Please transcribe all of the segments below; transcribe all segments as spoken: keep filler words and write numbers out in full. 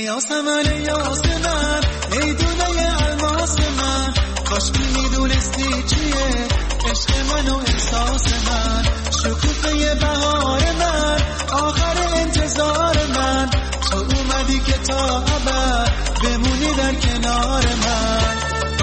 یاسمن یاس من ای دونه الماس من، کاش میدونستی چیه عشق من و احساس من، شکوفه بهار من، آخر انتظار من، تو اومدی که تا ابد بمونی در کنار من.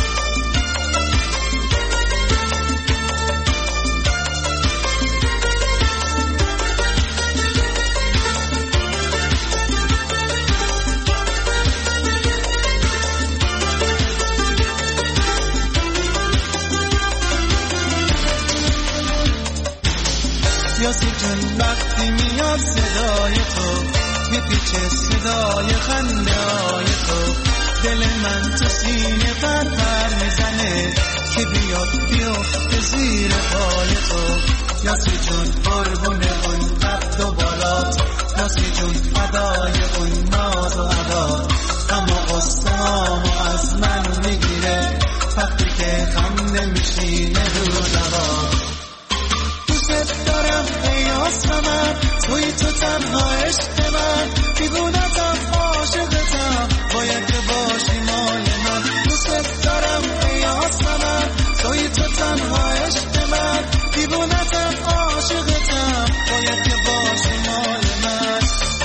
یاسی جون وقتی میاد صدای تو، میپیچه صدای خنده های تو، دل من تو سینه پر پر میزنه که بیاد بیفته زیر پای تو. یاسی جون قربون اون قد و بالات، یاسی جون فدای اون ناز و عدا، اما قصه‌هامو از من میگیره وقتی که خنده میشینه رو لبا. دوست دارم ای یاسمن، توی تو تنها عشق من، دیوونتم عاشقتم، باید که باشی مال من. دوست دارم ای یاسمن، توی تو تنها عشق من، دیوونتم عاشقتم، باید که باشی مال من.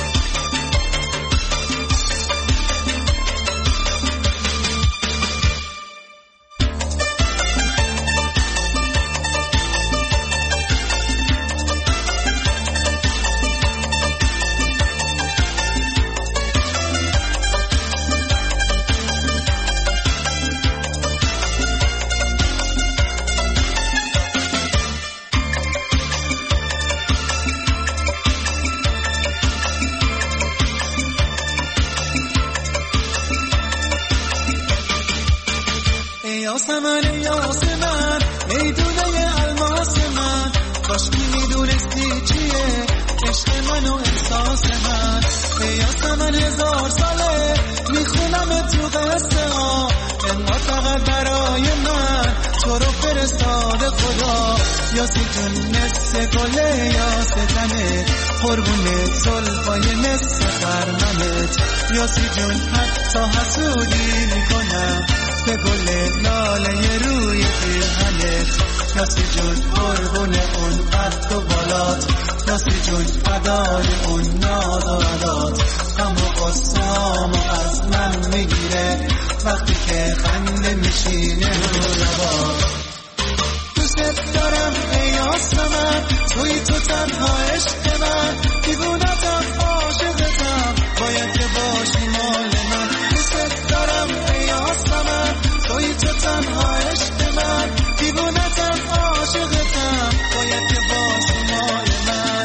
یاسمن یاس من ای دونه الماس من، کاش میدونستی چیه عشق من و احساس من. ای یاسمن هزار ساله میخونم تو قصه ها، انقدر فقط برای من تو رو فرستاده خدا. یاسی جون نصف گله یاس تنه، قربون زلفای نصف خرمنت. یاسی جون حتی حسودی میکنم به گل لاله روی پیرهنت. یاسی جون قربون اون قد و بالات، یاسی جون فدای اون ناز و عدات، اما قصه‌هامو از من میگیره وقتی که خنده میشینه رو لبات. دوست دارم ای یاسمن، توی تو تنها عشق من، دیوونتم عاشقتم، باید که باشی مال من. دوست دارم ای یاسمن، توی تو تنها عشق من، دیوونتم عاشقتم، باید که باشی مال من.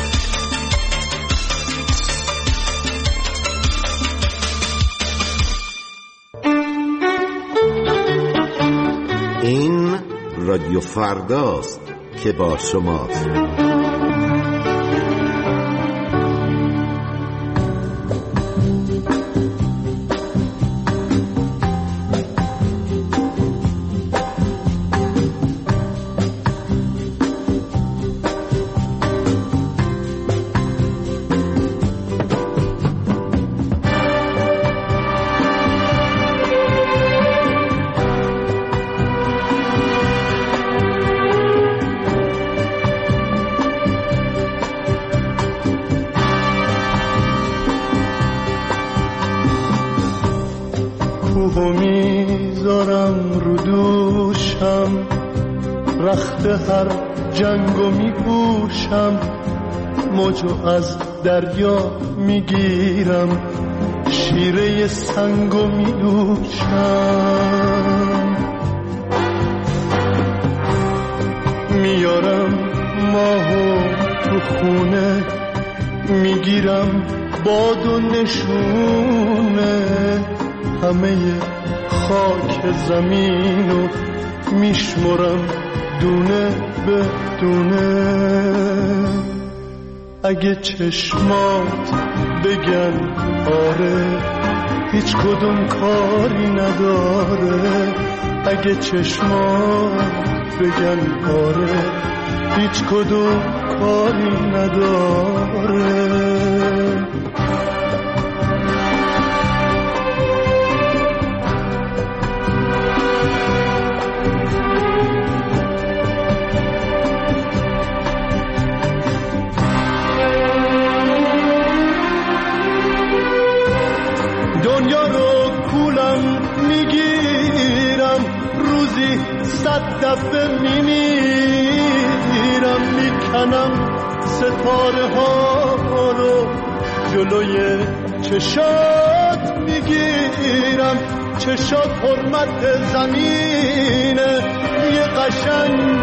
این رادیو فرداست که با شماست. کوهو میذارم رو دوشم، رخت هر جنگو میپوشم، موجو از دریا میگیرم، شیره سنگو میدوشم، میارم ماهو تو خونه، میگیرم باد و نشونه، همه خاک زمینو میشمرم دونه به دونه. اگه چشمات بگن آره، هیچ کدوم کاری نداره. اگه چشمات بگن آره، هیچ کدوم کاری نداره. صد دفعه میمیرم، میکنم ستاره ها رو جلوی چشات میگیرم. چشات حرمت زمینه، یه قشنگ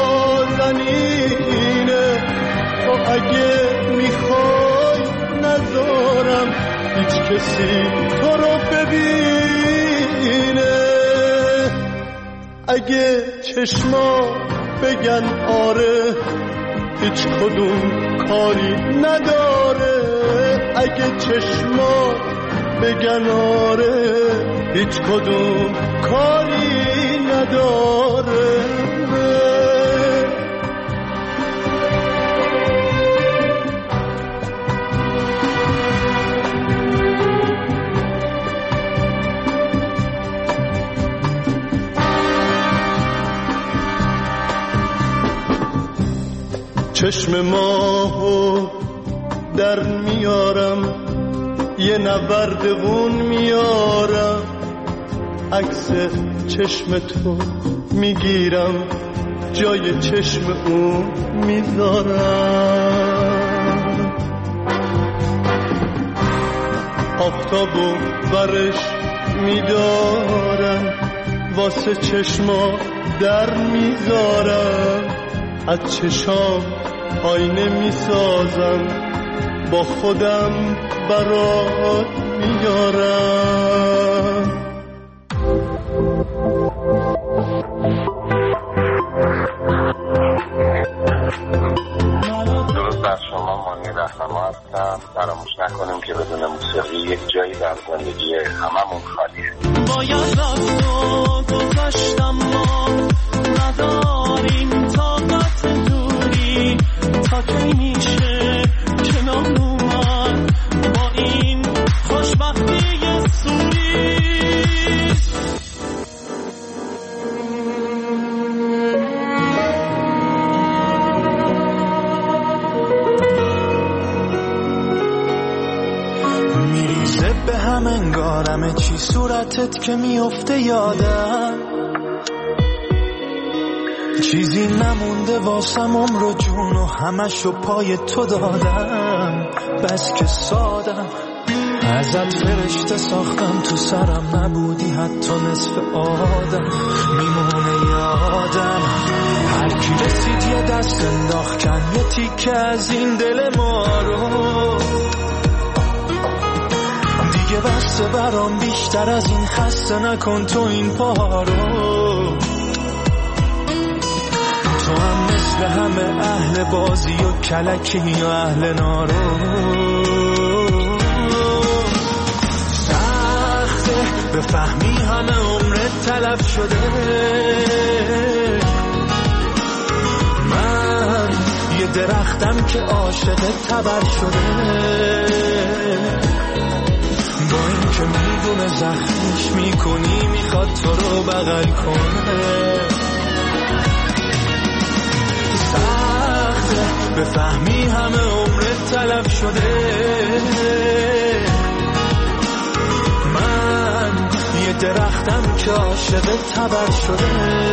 نازنینه. تو اگه میخوای نذارم هیچ کسی تو رو ببینه. اگه چشما بگن آره هیچ کدوم کاری نداره، اگه چشما بگن آره هیچ کدوم کاری نداره. چشم ماهو در میارم، یه نوردون میارم، عکس چشم تو میگیرم، جای چشم اون میذارم. آفتابو برش میدارم، واسه چشما در میذارم. از چشام آینه میسازم، با خودم برات میارم. درود بر شما، مانی رهنما هستم. فراموش نکنیم که بدون موسیقی یک جایی در زندگی هممون خالیه. باید رفت و گذاشتم، ما نداریم طاقت دوری. تا کی میشه کنار اومد با این خوشبختی سوری؟ میریزه به هم انگارمه چی صورتت که میفته یادم. چیزی نمونده واسم، عمر و جون و همشو پای تو دادم. بس که سادم، ازت فرشته ساختم، تو سرم نبودی حتی نصف آدم. میمونه یادم هر کی رسید یه دست انداخت، کن یه تیکه از این دل ما رو. دیگه بسته برام بیشتر از این، خسته نکن تو این پا رو. تو هم مثل همه اهل بازی و کلکی و اهل نارو. سخته بفهمی همه عمرت تلف شده. من یه درختم که عاشقت تبر شده. با این که میدونه زخمش میکنی، میخواد تو رو بغل کنه. بفهمی همه عمرت تلف شده. من یه درختم که عاشقت تبر شده.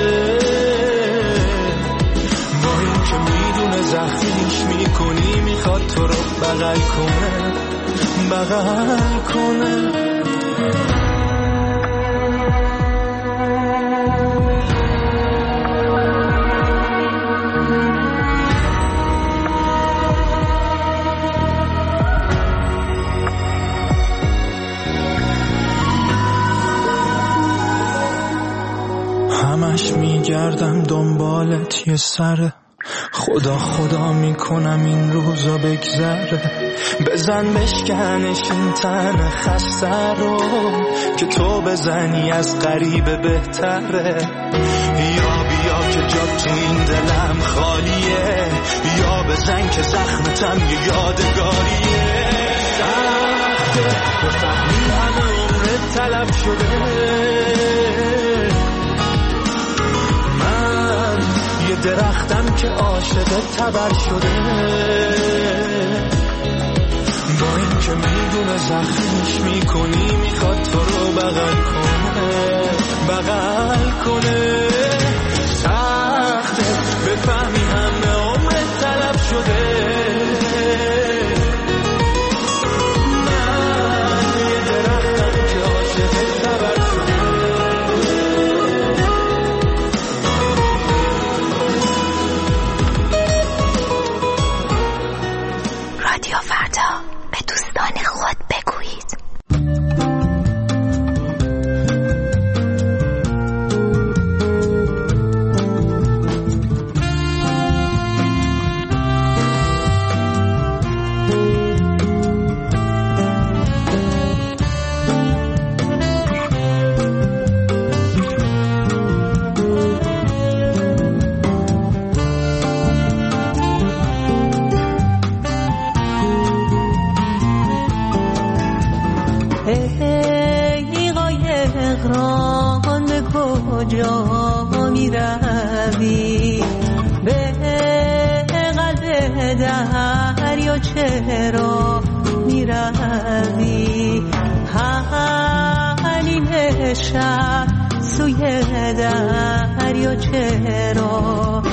با این که میدونه زخمیش میکنی، میخواد تو رو بغل کنه، بغل کنه. همش میگردم دنبالت یه سره، خدا خدا میکنم این روزا بگذره. بزن بشکنش این تن خسته رو، که تو بزنی از غریبه بهتره. یا بیا که جا تو این دلم خالیه، یا بزن که زخمتم یه یادگاریه. سخته بفهمی همه عمرت تلف شده. یه درختم که عاشقت تبر شده. با این که میدونه زخمش میکنی، میخواد تو رو بغل کنه، بغل کنه. رادیو فردا به دوستان خود بگویید. کجا می روی به قلب دریا چرا می روی حلیم شب سوی دریا چرا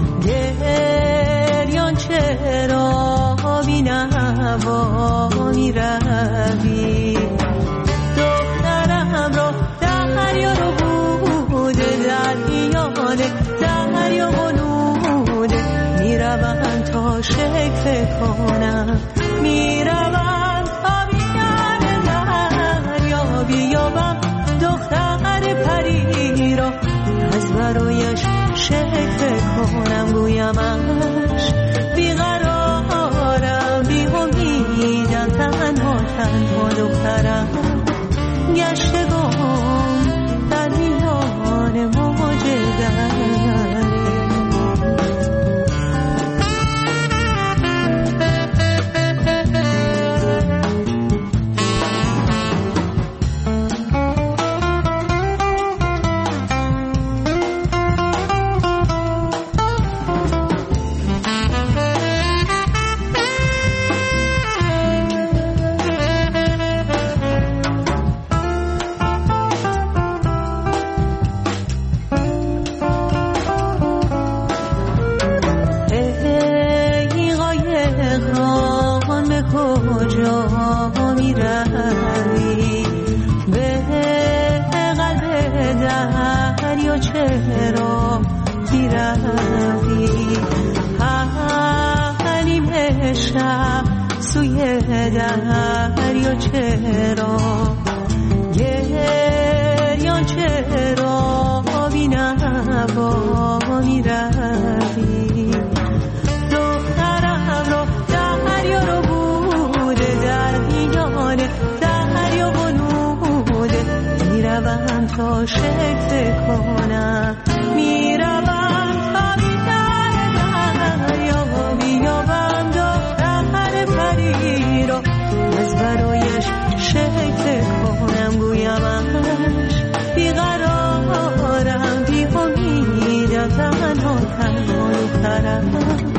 گریان چرا بی نوا می روی دخترم را دریا رو دریا بلوده میروم تا شکل کنم میروم تا بیان دریا بیابم دختر پری را از برایش شکل کنم گویمش بیقرارم بی امیدم تنها تنها دخترم گشتگم در میان موج دری چرا بیروی حلیم شب سوی دریا چرا گریان چرا بی نوا میروی دخترم را دریا رو بوده در میان دریا بلوده میروم تا شکل کنم میروم تا بیان دریا بیابم دختر پری را از برایش شکل کنم گویمش بیقرارم بی امیدم تنها تنها دخترم